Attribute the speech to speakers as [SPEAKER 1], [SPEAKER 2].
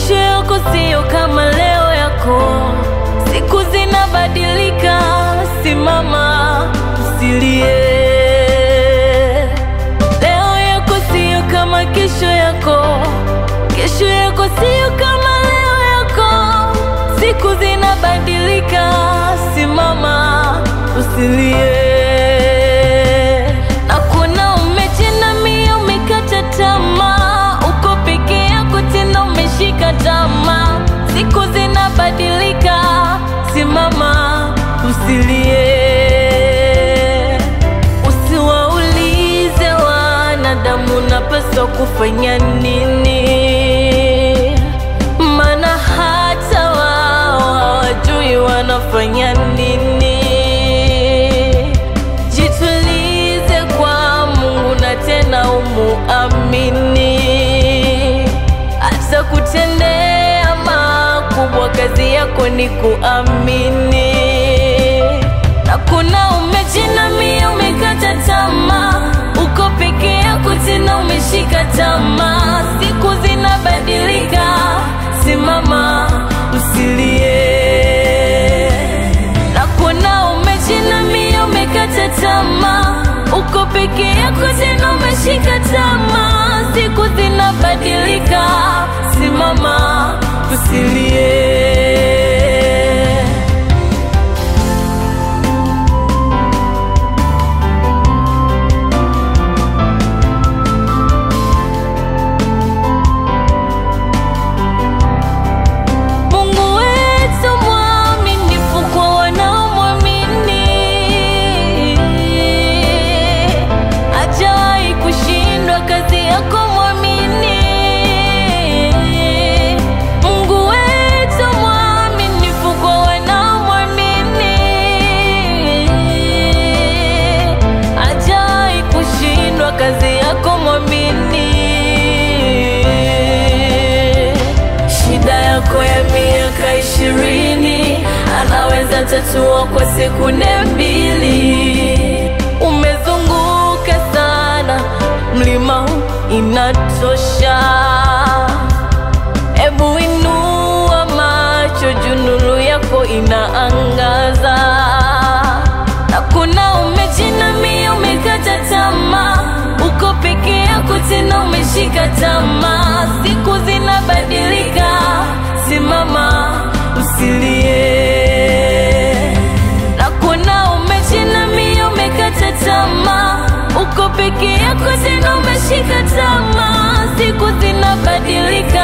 [SPEAKER 1] Kesho yako sio kama leo yako, siku zinabadilika. Simama, usilie. Leo yako sio kama kesho yako, kesho yako sio kama leo yako, siku zinabadilika. Simama, usilie. Na kuna umejinamia, umekata tamaa, uko peke yako tena umeshika tamaa, siku zinabadilika. Simama, usilie. Usiwaulize wanadamu unapaswa kufanya nini, maana hata wao hawajui wanafanya nini. Jitulize kwa Mungu na tena umuamini, hata kutendea makubwa, kazi yako ni kuamini. Na kuna umejinamia, umekata tamaa, uko peke yako tena umeshika tamaa, siku zinabadilika. Simama, usilie. Na kuna umejinamia, umekata tamaa, uko peke yako tena umeshika tamaa, siku zinabadilika. Simama, usilie. Kazi yako mwamini. Shida yako ya miaka 20 anaweza tatua kwa sekunde 2. Umezunguka sana, mlima huu inatosha. Ebu inua macho juu, nuru yako inaangaza. Na kuna umejinamia, umekata tamaa, uko peke yako tena umeshika tamaa, siku zinabadilika. Simama, usilie. Na kuna umejinamia, umekata tamaa, uko peke yako tena umeshika tamaa, siku zinabadilika.